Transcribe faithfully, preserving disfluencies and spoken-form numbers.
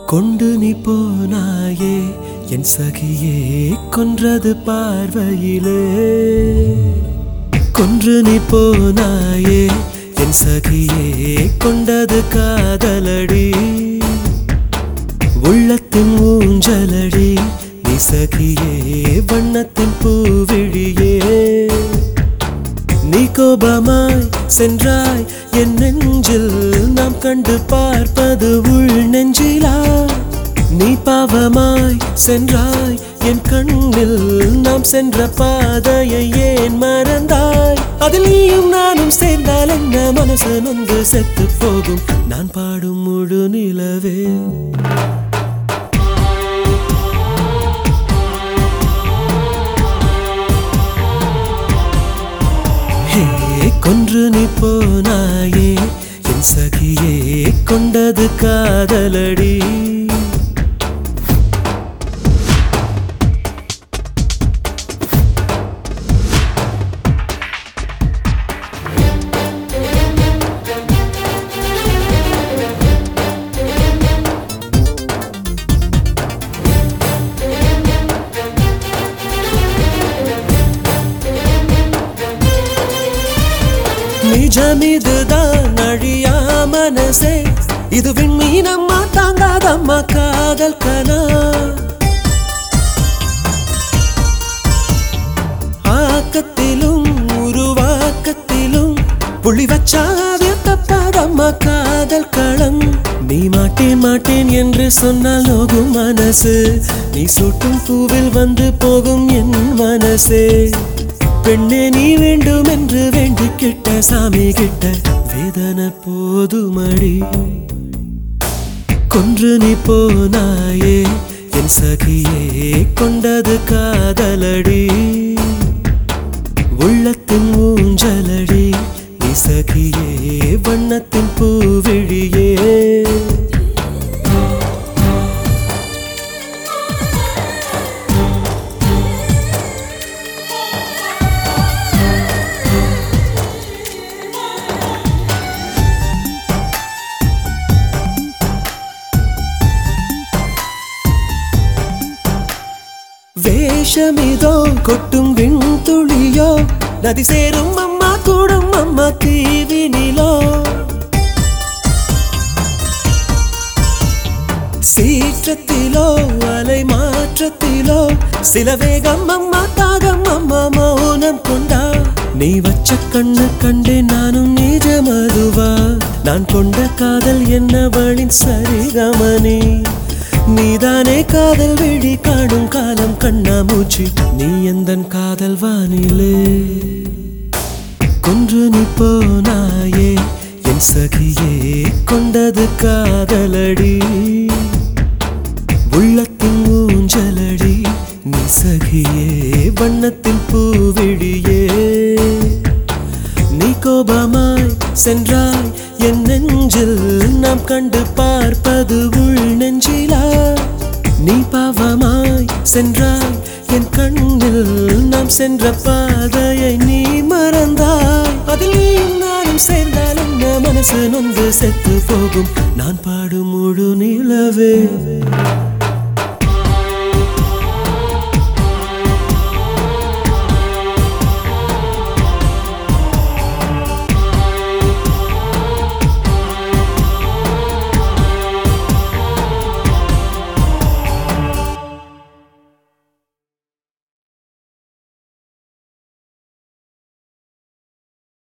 கொண்டு நீ போனாயே என் சகியே கொன்றது பார்வையிலே கொன்று நீ போனாயே என் சகியே கொண்டது காதலடி உள்ளத்தின் ஊஞ்சலடி நீ சகியே வண்ணத்தின் பூவிழியே நீ கோபமாய் சென்றாய் என் நெஞ்சில் நாம் கண்டு பார்ப்பது உள் நெஞ்சிலா நீ பாவமாய் சென்றாய் என் கண்ணில் நாம் சென்ற பாதையை ஏன் மறந்தாய் அதில் நீயும் நானும் சேர்ந்தால் என்ன மனசு நொந்து செத்து போகும் நான் பாடும் முழு நிலவே கொன்று நீ போனாயே என் சகியே கொண்டது காதலடி நிஜமிதுதான் அழியா மனசே இது விண்மீனம்மா தாங்காதம்மா காதல் கனா ஆக்கத்திலும் உருவாக்கத்திலும் புள்ளி வச்சாவே தப்பாதம்மா காதல் களம் நீ மாட்டேன் மாட்டேன் என்று சொன்னால் நோகும் மனசு நீ சூட்டும் பூவில் வந்து போகும் என் மனசே பெண்ணே நீ வேண்டும் என்று வேண்டி கிட்ட சாமி கிட்ட வேதனை போதுமடி கொன்று நீ போனாயே என் சகியே கொண்டது காதலடி உள்ளத்தின் ஊஞ்சலடி நீ சகியே வண்ணத்தின் பூவிழியே வேஷமிதோ கொட்டும் விண்துளியோ நதி சேரும் அம்மா கூடும் அம்மா தீவினிலோ சீற்றத்திலோ அலை மாற்றத்திலோ சில வேகம் அம்மா தாகம் அம்மா மௌனம் கொண்டா நீ வச்ச கண்ணு கண்டே நானும் நிஜமதுவா நான் கொண்ட காதல் என்னவளின் சரிகமனி நீதானே காதல் விழி காணும் காலம் கண்ணா மூச்சு நீ எந்தன் காதல் வானிலே கொன்று நீ போனாயே என் சகியே கொண்டது காதலடி உள்ளத்தின் ஊஞ்சலடி நீ சகியே வண்ணத்தின் பூவிழியே நீ கோபமாய் சென்றாய் என் நெஞ்சில் நாம் கண்டு பார்ப்பது உள் நெஞ்சிலா நீ பாவமாய் சென்றாய் என் கண்ணில் நாம் சென்ற பாதையை நீ மறந்தாய் அதில் நீயும் நானும் சேர்ந்தால் என்ன மனசு நொந்து செத்து போகும் நான் பாடும் முழு நிலவே